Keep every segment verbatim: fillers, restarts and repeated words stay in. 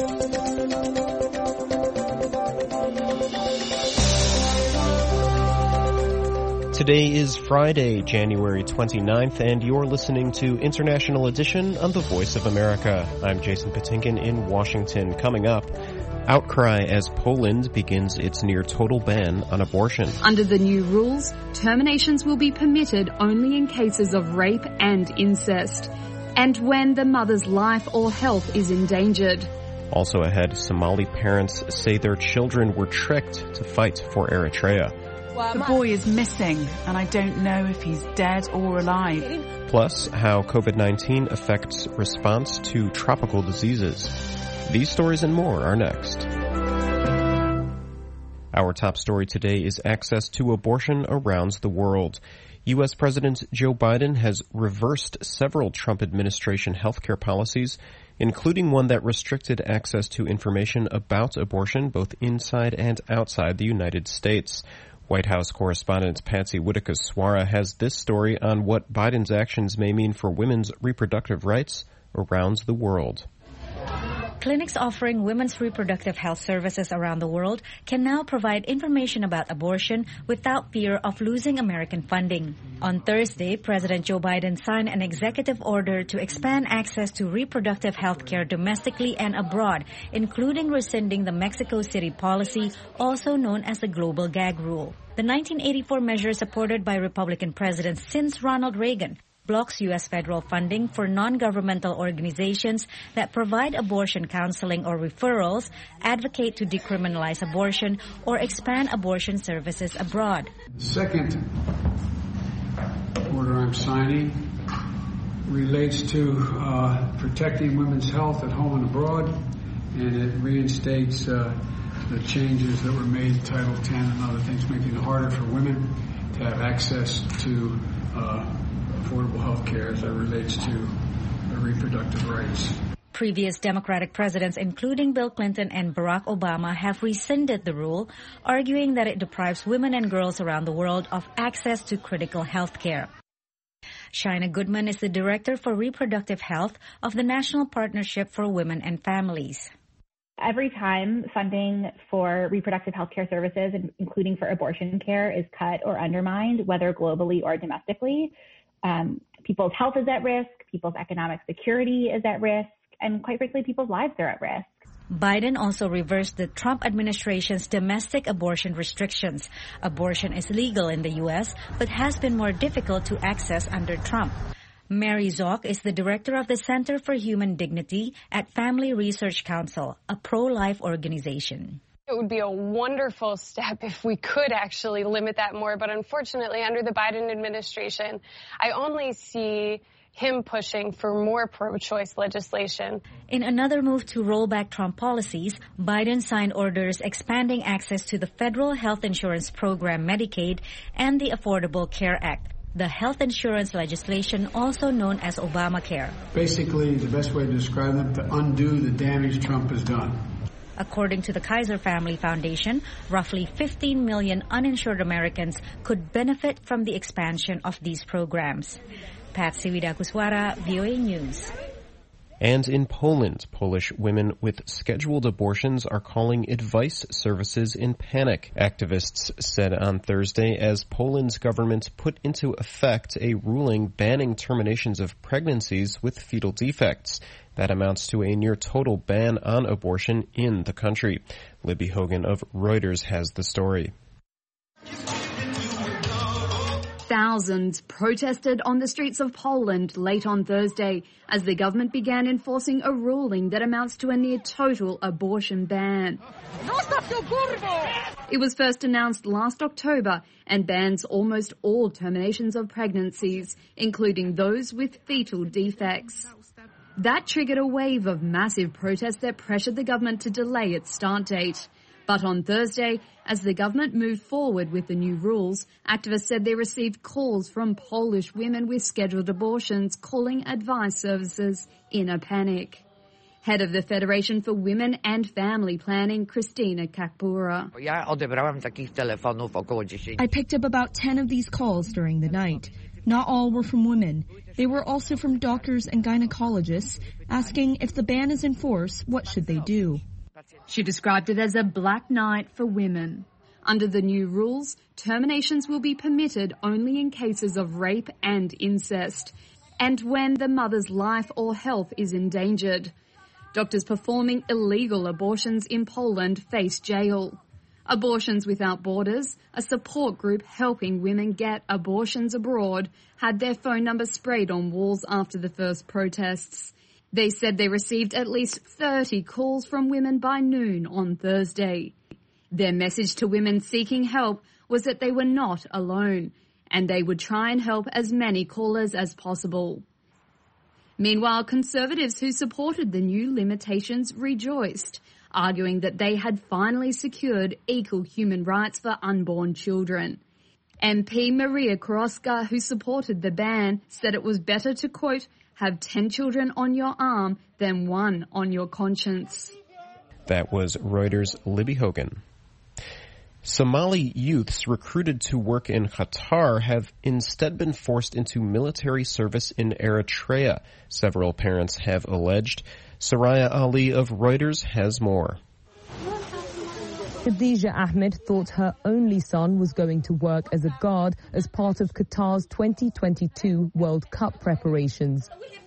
Today is Friday, January twenty-ninth, and you're listening to International Edition on the Voice of America. I'm Jason Patinkin in Washington. Coming up, outcry as Poland begins its near-total ban on abortion. Under the new rules, terminations will be permitted only in cases of rape and incest, and when the mother's life or health is endangered. Also ahead, Somali parents say their children were tricked to fight for Eritrea. The boy is missing, and I don't know if he's dead or alive. Plus, how COVID nineteen affects response to tropical diseases. These stories and more are next. Our top story today is access to abortion around the world. U S President Joe Biden has reversed several Trump administration healthcare policies, including one that restricted access to information about abortion both inside and outside the United States. White House correspondent Patsy Widakus-Swara has this story on what Biden's actions may mean for women's reproductive rights around the world. Clinics offering women's reproductive health services around the world can now provide information about abortion without fear of losing American funding. On Thursday, President Joe Biden signed an executive order to expand access to reproductive health care domestically and abroad, including rescinding the Mexico City policy, also known as the Global Gag Rule. The nineteen eighty-four measure, supported by Republican presidents since Ronald Reagan, blocks U S federal funding for non-governmental organizations that provide abortion counseling or referrals, advocate to decriminalize abortion, or expand abortion services abroad. The second order I'm signing relates to uh, protecting women's health at home and abroad, and it reinstates uh, the changes that were made in Title ten and other things, making it harder for women to have access to uh, affordable health care as it relates to their reproductive rights. Previous Democratic presidents, including Bill Clinton and Barack Obama, have rescinded the rule, arguing that it deprives women and girls around the world of access to critical health care. Shina Goodman is the Director for Reproductive Health of the National Partnership for Women and Families. Every time funding for reproductive health care services, including for abortion care, is cut or undermined, whether globally or domestically, um, people's health is at risk, people's economic security is at risk, and quite frankly, people's lives are at risk. Biden also reversed the Trump administration's domestic abortion restrictions. Abortion is legal in the U S, but has been more difficult to access under Trump. Mary Zock is the director of the Center for Human Dignity at Family Research Council, a pro-life organization. It would be a wonderful step if we could actually limit that more, but unfortunately, under the Biden administration, I only see him pushing for more pro-choice legislation. In another move to roll back Trump policies, Biden signed orders expanding access to the federal health insurance program Medicaid and the Affordable Care Act, the health insurance legislation also known as Obamacare. Basically, the best way to describe them, to undo the damage Trump has done. According to the Kaiser Family Foundation, roughly fifteen million uninsured Americans could benefit from the expansion of these programs. Patsy Widakus-Swara, V O A News. And in Poland, Polish women with scheduled abortions are calling advice services in panic, activists said on Thursday, as Poland's government put into effect a ruling banning terminations of pregnancies with fetal defects. That amounts to a near-total ban on abortion in the country. Libby Hogan of Reuters has the story. Thousands protested on the streets of Poland late on Thursday as the government began enforcing a ruling that amounts to a near-total abortion ban. It was first announced last October and bans almost all terminations of pregnancies, including those with fetal defects. That triggered a wave of massive protests that pressured the government to delay its start date. But on Thursday, as the government moved forward with the new rules, activists said they received calls from Polish women with scheduled abortions calling advice services in a panic. Head of the Federation for Women and Family Planning, Christina Kakbura. I picked up about ten of these calls during the night. Not all were from women. They were also from doctors and gynecologists, asking if the ban is in force, what should they do? She described it as a black night for women. Under the new rules, terminations will be permitted only in cases of rape and incest, and when the mother's life or health is endangered. Doctors performing illegal abortions in Poland face jail. Abortions Without Borders, a support group helping women get abortions abroad, had their phone number sprayed on walls after the first protests. They said they received at least thirty calls from women by noon on Thursday. Their message to women seeking help was that they were not alone, and they would try and help as many callers as possible. Meanwhile, conservatives who supported the new limitations rejoiced, arguing that they had finally secured equal human rights for unborn children. M P Maria Koroska, who supported the ban, said it was better to, quote, have ten children on your arm than one on your conscience. That was Reuters' Libby Hogan. Somali youths recruited to work in Qatar have instead been forced into military service in Eritrea, several parents have alleged. Soraya Ali of Reuters has more. Khadija Ahmed thought her only son was going to work as a guard as part of Qatar's twenty twenty-two World Cup preparations.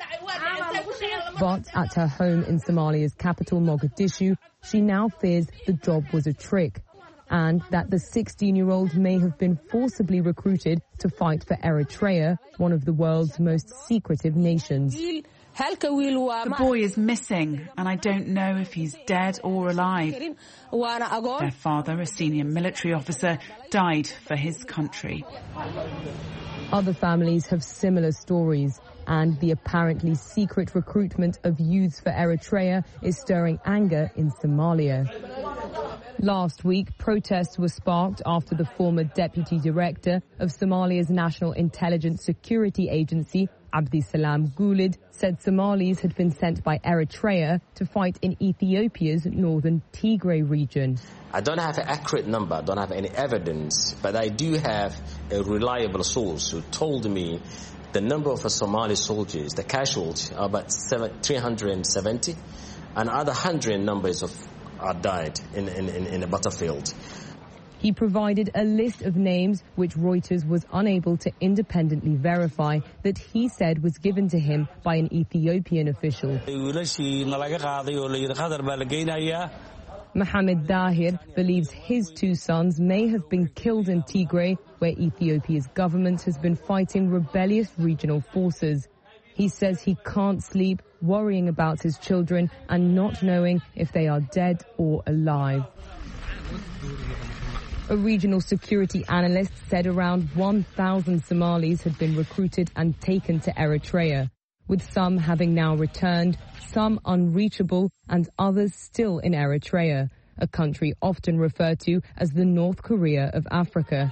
But at her home in Somalia's capital, Mogadishu, she now fears the job was a trick, and that the sixteen-year-old may have been forcibly recruited to fight for Eritrea, one of the world's most secretive nations. The boy is missing, and I don't know if he's dead or alive. Their father, a senior military officer, died for his country. Other families have similar stories, and the apparently secret recruitment of youths for Eritrea is stirring anger in Somalia. Last week, protests were sparked after the former deputy director of Somalia's National Intelligence Security Agency, Abdisalam Gulid, said Somalis had been sent by Eritrea to fight in Ethiopia's northern Tigray region. I don't have an accurate number, I don't have any evidence, but I do have a reliable source who told me the number of Somali soldiers, the casualties, are about three hundred seventy, and other one hundred numbers of are died in, in, in, in the battlefield. He provided a list of names which Reuters was unable to independently verify that he said was given to him by an Ethiopian official. Mohammed Dahir believes his two sons may have been killed in Tigray, where Ethiopia's government has been fighting rebellious regional forces. He says he can't sleep, worrying about his children and not knowing if they are dead or alive. A regional security analyst said around one thousand Somalis had been recruited and taken to Eritrea, with some having now returned, some unreachable, and others still in Eritrea, a country often referred to as the North Korea of Africa.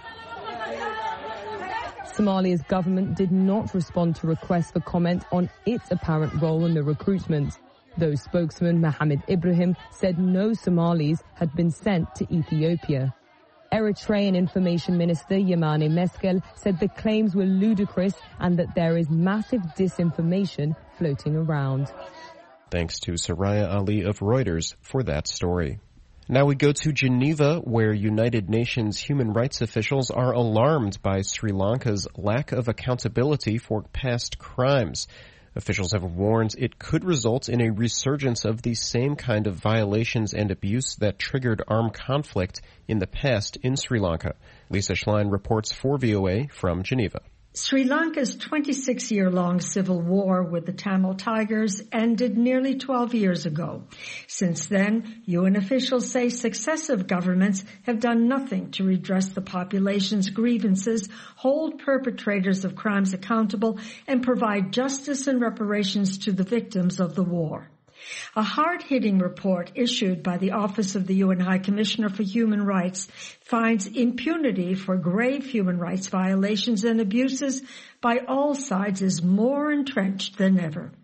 Somalia's government did not respond to requests for comment on its apparent role in the recruitment, though spokesman Mohammed Ibrahim said no Somalis had been sent to Ethiopia. Eritrean Information Minister Yamane Meskel said the claims were ludicrous and that there is massive disinformation floating around. Thanks to Soraya Ali of Reuters for that story. Now we go to Geneva, where United Nations human rights officials are alarmed by Sri Lanka's lack of accountability for past crimes. Officials have warned it could result in a resurgence of the same kind of violations and abuse that triggered armed conflict in the past in Sri Lanka. Lisa Schlein reports for V O A from Geneva. Sri Lanka's twenty-six-year-long civil war with the Tamil Tigers ended nearly twelve years ago. Since then, U N officials say successive governments have done nothing to redress the population's grievances, hold perpetrators of crimes accountable, and provide justice and reparations to the victims of the war. A hard-hitting report issued by the Office of the U N High Commissioner for Human Rights finds impunity for grave human rights violations and abuses by all sides is more entrenched than ever.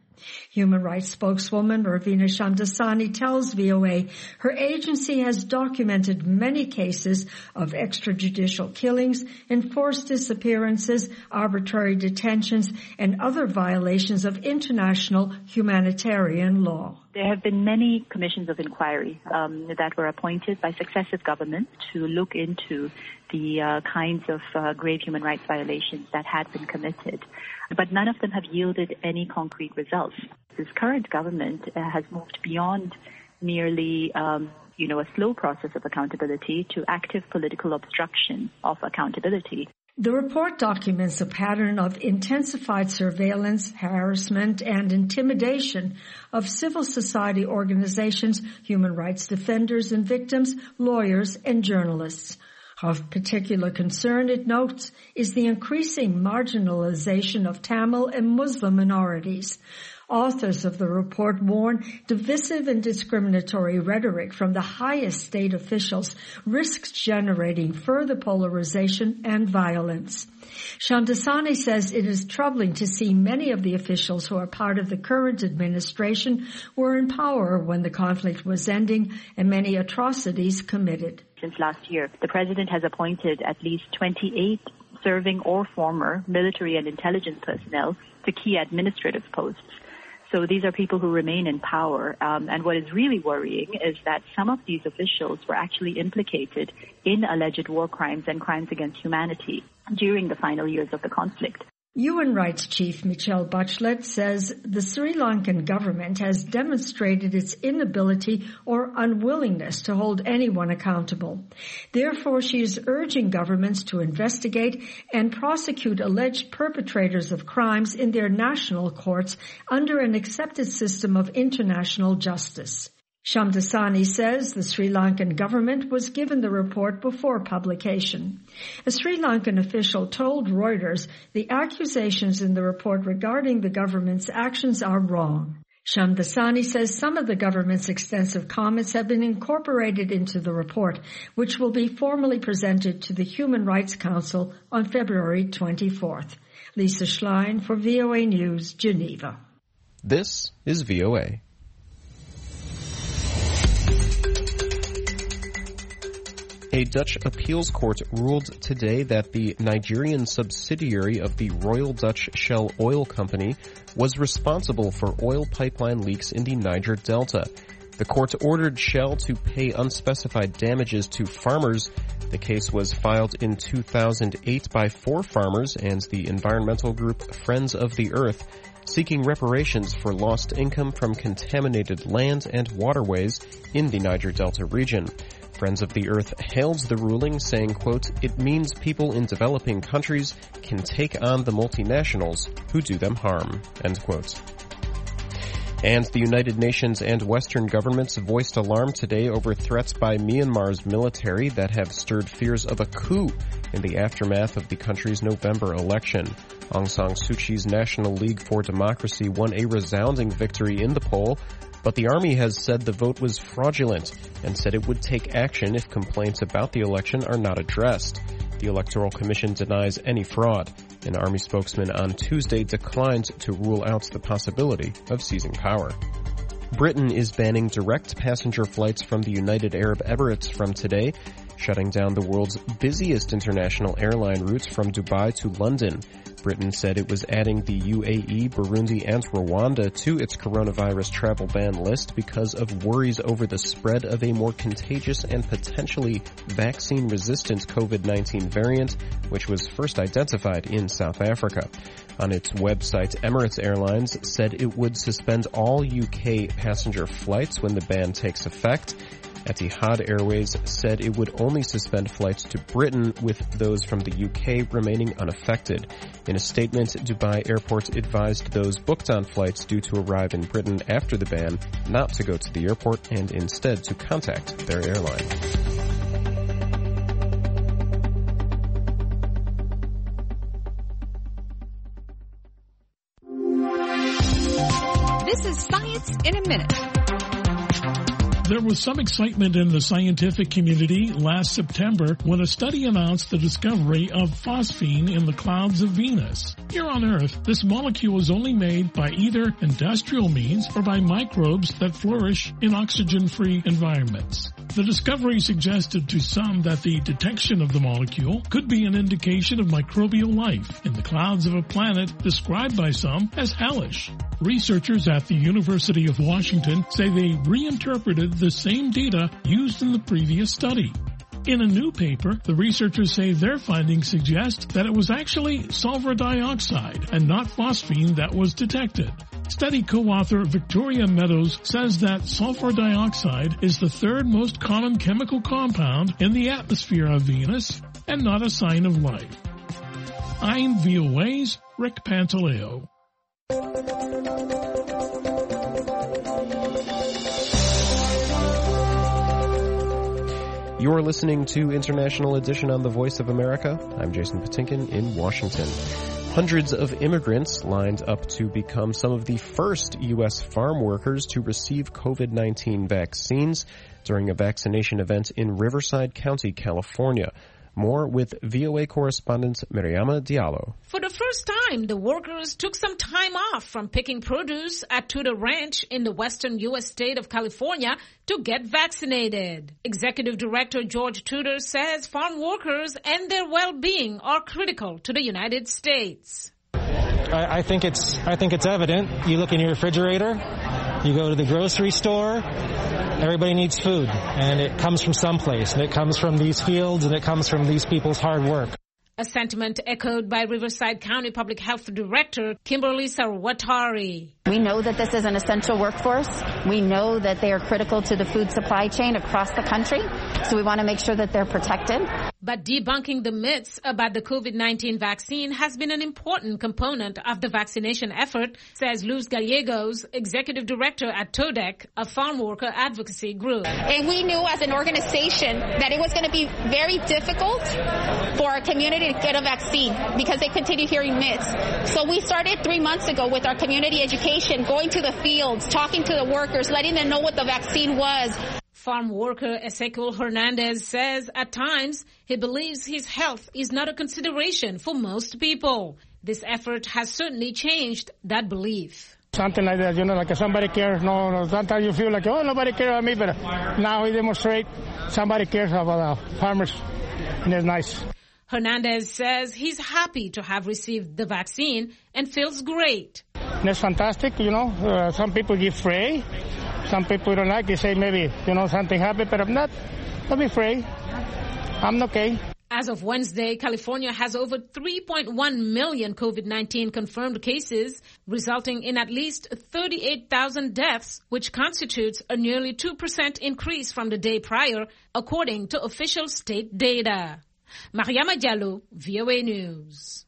Human rights spokeswoman Ravina Shamdasani tells V O A her agency has documented many cases of extrajudicial killings, enforced disappearances, arbitrary detentions, and other violations of international humanitarian law. There have been many commissions of inquiry um, that were appointed by successive governments to look into the uh, kinds of uh, grave human rights violations that had been committed, but none of them have yielded any concrete results. This current government uh, has moved beyond merely, um, you know, a slow process of accountability to active political obstruction of accountability. The report documents a pattern of intensified surveillance, harassment, and intimidation of civil society organizations, human rights defenders and victims, lawyers, and journalists. Of particular concern, it notes, is the increasing marginalization of Tamil and Muslim minorities. Authors of the report warn divisive and discriminatory rhetoric from the highest state officials risks generating further polarization and violence. Shamdasani says it is troubling to see many of the officials who are part of the current administration were in power when the conflict was ending and many atrocities committed. Since last year, the president has appointed at least twenty-eight serving or former military and intelligence personnel to key administrative posts. So these are people who remain in power. Um, and what is really worrying is that some of these officials were actually implicated in alleged war crimes and crimes against humanity during the final years of the conflict. U N Rights Chief Michelle Bachelet says the Sri Lankan government has demonstrated its inability or unwillingness to hold anyone accountable. Therefore, she is urging governments to investigate and prosecute alleged perpetrators of crimes in their national courts under an accepted system of international justice. Shamdasani says the Sri Lankan government was given the report before publication. A Sri Lankan official told Reuters the accusations in the report regarding the government's actions are wrong. Shamdasani says some of the government's extensive comments have been incorporated into the report, which will be formally presented to the Human Rights Council on February twenty-fourth. Lisa Schlein for V O A News, Geneva. This is V O A. A Dutch appeals court ruled today that the Nigerian subsidiary of the Royal Dutch Shell Oil Company was responsible for oil pipeline leaks in the Niger Delta. The court ordered Shell to pay unspecified damages to farmers. The case was filed in two thousand eight by four farmers and the environmental group Friends of the Earth, seeking reparations for lost income from contaminated land and waterways in the Niger Delta region. Friends of the Earth hailed the ruling, saying, quote, "It means people in developing countries can take on the multinationals who do them harm," end quote. And the United Nations and Western governments voiced alarm today over threats by Myanmar's military that have stirred fears of a coup in the aftermath of the country's November election. Aung San Suu Kyi's National League for Democracy won a resounding victory in the poll, but the army has said the vote was fraudulent and said it would take action if complaints about the election are not addressed. The Electoral Commission denies any fraud. An army spokesman on Tuesday declined to rule out the possibility of seizing power. Britain is banning direct passenger flights from the United Arab Emirates from today, shutting down the world's busiest international airline routes from Dubai to London. Britain said it was adding the U A E, Burundi, and Rwanda to its coronavirus travel ban list because of worries over the spread of a more contagious and potentially vaccine-resistant COVID nineteen variant, which was first identified in South Africa. On its website, Emirates Airlines said it would suspend all U K passenger flights when the ban takes effect. Etihad Airways said it would only suspend flights to Britain, with those from the U K remaining unaffected. In a statement, Dubai Airport advised those booked on flights due to arrive in Britain after the ban not to go to the airport and instead to contact their airline. This is Science in a Minute. There was some excitement in the scientific community last September when a study announced the discovery of phosphine in the clouds of Venus. Here on Earth, this molecule is only made by either industrial means or by microbes that flourish in oxygen-free environments. The discovery suggested to some that the detection of the molecule could be an indication of microbial life in the clouds of a planet described by some as hellish. Researchers at the University of Washington say they reinterpreted the same data used in the previous study. In a new paper, the researchers say their findings suggest that it was actually sulfur dioxide and not phosphine that was detected. Study co-author Victoria Meadows says that sulfur dioxide is the third most common chemical compound in the atmosphere of Venus and not a sign of life. I'm V O A's Rick Pantaleo. You're listening to International Edition on the Voice of America. I'm Jason Patinkin in Washington. Hundreds of immigrants lined up to become some of the first U S farm workers to receive COVID nineteen vaccines during a vaccination event in Riverside County, California. More with V O A correspondent Mariama Diallo. For the first time, the workers took some time off from picking produce at Tudor Ranch in the western U S state of California to get vaccinated. Executive Director George Tudor says farm workers and their well-being are critical to the United States. I, I think it's I think it's evident. You look in your refrigerator, you go to the grocery store, everybody needs food, and it comes from someplace, and it comes from these fields, and it comes from these people's hard work. A sentiment echoed by Riverside County Public Health Director Kimberly Sarwatari. We know that this is an essential workforce. We know that they are critical to the food supply chain across the country, so we want to make sure that they're protected. But debunking the myths about the COVID nineteen vaccine has been an important component of the vaccination effort, says Luz Gallegos, Executive Director at TODEC, a farm worker advocacy group. And we knew as an organization that it was going to be very difficult for our community to get a vaccine because they continue hearing myths. So we started three months ago with our community education, going to the fields, talking to the workers, letting them know what the vaccine was. Farm worker Ezequiel Hernandez says at times he believes his health is not a consideration for most people. This effort has certainly changed that belief. Something like that, you know, like somebody cares. No, no, sometimes you feel like, oh, nobody cares about me, but now we demonstrate somebody cares about the farmers, and it's nice. Hernandez says he's happy to have received the vaccine and feels great. It's fantastic, you know. Uh, some people give free. Some people don't like. They say maybe, you know, something happened, but I'm not. Don't be afraid. I'm okay. As of Wednesday, California has over three point one million COVID nineteen confirmed cases, resulting in at least thirty-eight thousand deaths, which constitutes a nearly two percent increase from the day prior, according to official state data. Mariama Diallo, V O A News.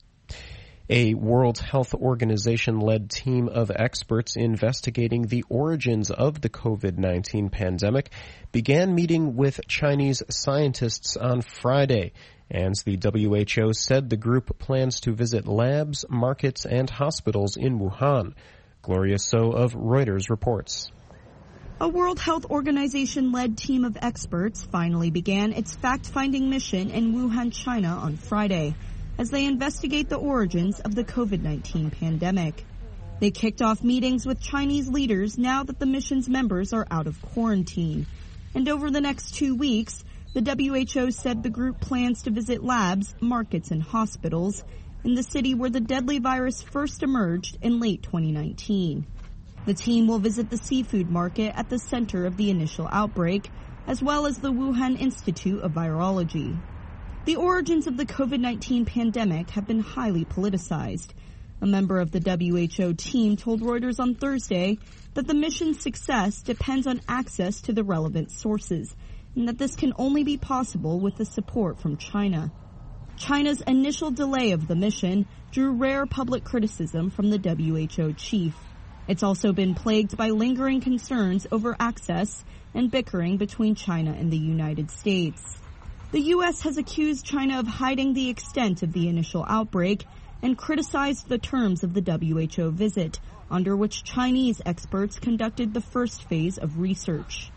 A World Health Organization-led team of experts investigating the origins of the COVID nineteen pandemic began meeting with Chinese scientists on Friday, and the W H O said the group plans to visit labs, markets, and hospitals in Wuhan. Gloria So of Reuters reports. A World Health Organization-led team of experts finally began its fact-finding mission in Wuhan, China on Friday, as they investigate the origins of the COVID nineteen pandemic. They kicked off meetings with Chinese leaders now that the mission's members are out of quarantine. And over the next two weeks, the W H O said the group plans to visit labs, markets, and hospitals in the city where the deadly virus first emerged in late twenty nineteen. The team will visit the seafood market at the center of the initial outbreak, as well as the Wuhan Institute of Virology. The origins of the COVID nineteen pandemic have been highly politicized. A member of the W H O team told Reuters on Thursday that the mission's success depends on access to the relevant sources, and that this can only be possible with the support from China. China's initial delay of the mission drew rare public criticism from the W H O chief. It's also been plagued by lingering concerns over access and bickering between China and the United States. The U S has accused China of hiding the extent of the initial outbreak and criticized the terms of the W H O visit, under which Chinese experts conducted the first phase of research.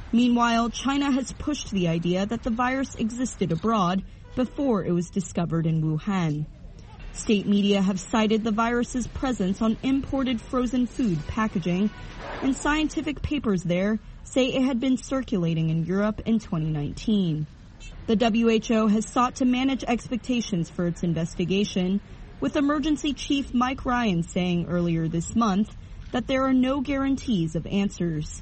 Meanwhile, China has pushed the idea that the virus existed abroad before it was discovered in Wuhan. State media have cited the virus's presence on imported frozen food packaging, and scientific papers there say it had been circulating in Europe in twenty nineteen. The W H O has sought to manage expectations for its investigation, with Emergency Chief Mike Ryan saying earlier this month that there are no guarantees of answers.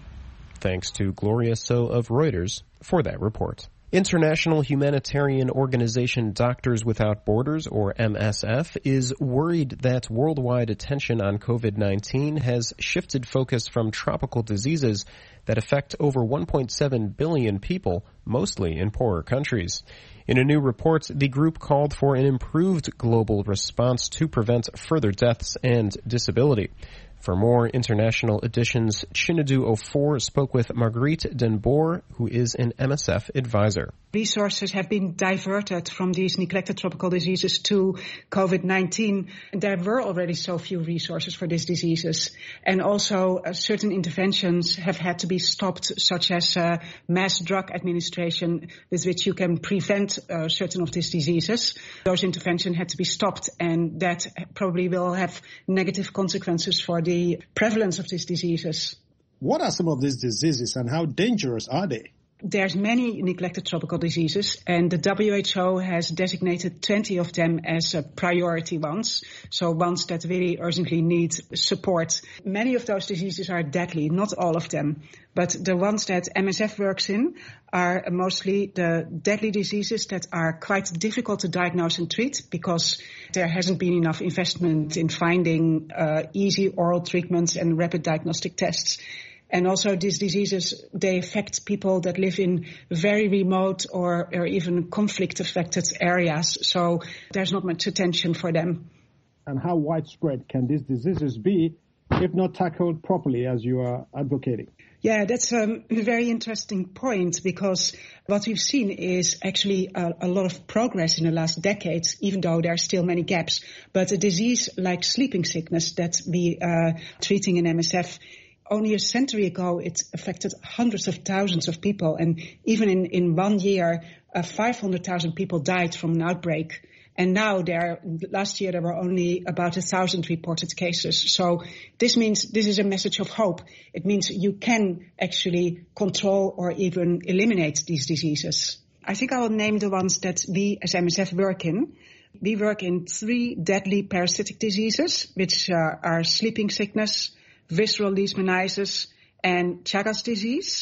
Thanks to Gloria So of Reuters for that report. International humanitarian organization Doctors Without Borders, or M S F, is worried that worldwide attention on COVID nineteen has shifted focus from tropical diseases that affect over one point seven billion people, mostly in poorer countries. In a new report, the group called for an improved global response to prevent further deaths and disability. For more International Edition's Chinadu Ofor spoke with Marguerite Den Boer, who is an M S F advisor. Resources have been diverted from these neglected tropical diseases to COVID nineteen. There were already so few resources for these diseases. And also uh, certain interventions have had to be stopped, such as uh, mass drug administration, with which you can prevent uh, certain of these diseases. Those interventions had to be stopped, and that probably will have negative consequences for the prevalence of these diseases. What are some of these diseases and how dangerous are they? There's many neglected tropical diseases, and the W H O has designated twenty of them as uh, priority ones, so ones that really urgently need support. Many of those diseases are deadly, not all of them, but the ones that M S F works in are mostly the deadly diseases that are quite difficult to diagnose and treat because there hasn't been enough investment in finding uh, easy oral treatments and rapid diagnostic tests. And also these diseases, they affect people that live in very remote or, or even conflict-affected areas. So there's not much attention for them. And how widespread can these diseases be if not tackled properly, as you are advocating? Yeah, that's um, a very interesting point, because what we've seen is actually a, a lot of progress in the last decades, even though there are still many gaps. But a disease like sleeping sickness that we are uh, treating in M S F, only a century ago, it affected hundreds of thousands of people. And even in, in one year, uh, five hundred thousand people died from an outbreak. And now there, last year there were only about a thousand reported cases. So this means this is a message of hope. It means you can actually control or even eliminate these diseases. I think I will name the ones that we as M S F work in. We work in three deadly parasitic diseases, which uh, are sleeping sickness, visceral leishmaniasis, and Chagas disease.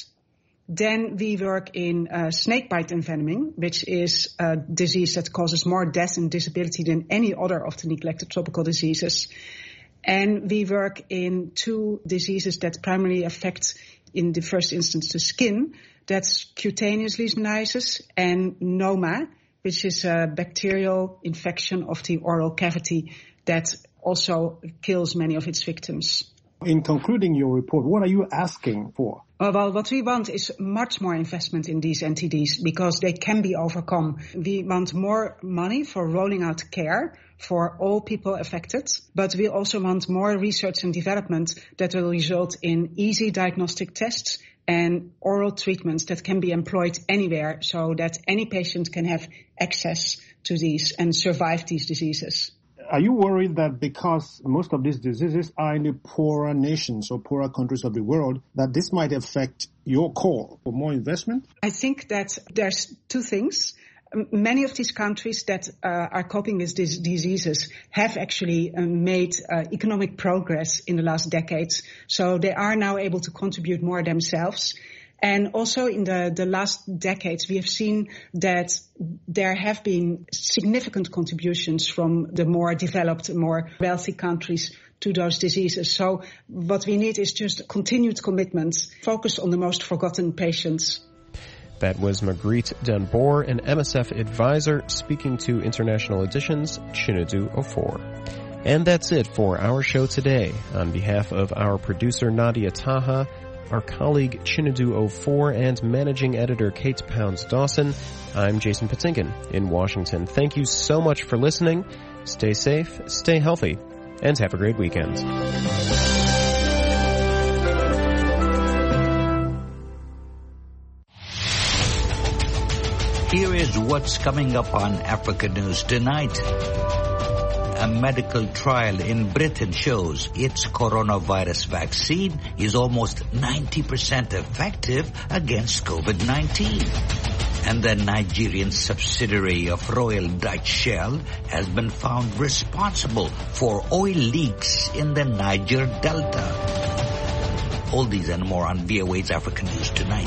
Then we work in uh, snakebite envenoming, which is a disease that causes more death and disability than any other of the neglected tropical diseases. And we work in two diseases that primarily affect, in the first instance, the skin. That's cutaneous leishmaniasis and Noma, which is a bacterial infection of the oral cavity that also kills many of its victims. In concluding your report, what are you asking for? Uh, well, what we want is much more investment in these N T Ds because they can be overcome. We want more money for rolling out care for all people affected, but we also want more research and development that will result in easy diagnostic tests and oral treatments that can be employed anywhere so that any patient can have access to these and survive these diseases. Are you worried that because most of these diseases are in the poorer nations or poorer countries of the world, that this might affect your call for more investment? I think that there's two things. Many of these countries that uh, are coping with these diseases have actually uh, made uh, economic progress in the last decades. So they are now able to contribute more themselves. And also in the, the last decades, we have seen that there have been significant contributions from the more developed, more wealthy countries to those diseases. So what we need is just continued commitment, focused on the most forgotten patients. That was Marguerite Den Boer, an M S F advisor, speaking to International Edition's Chinadu Ofor. And that's it for our show today. On behalf of our producer Nadia Taha, our colleague Chinadu Ofor, and managing editor Kate Pounds-Dawson, I'm Jason Patinkin in Washington. Thank you so much for listening. Stay safe, stay healthy, and have a great weekend. Here is what's coming up on Africa News Tonight. A medical trial in Britain shows its coronavirus vaccine is almost ninety percent effective against COVID nineteen. And the Nigerian subsidiary of Royal Dutch Shell has been found responsible for oil leaks in the Niger Delta. All these and more on V O A's Africa News Tonight.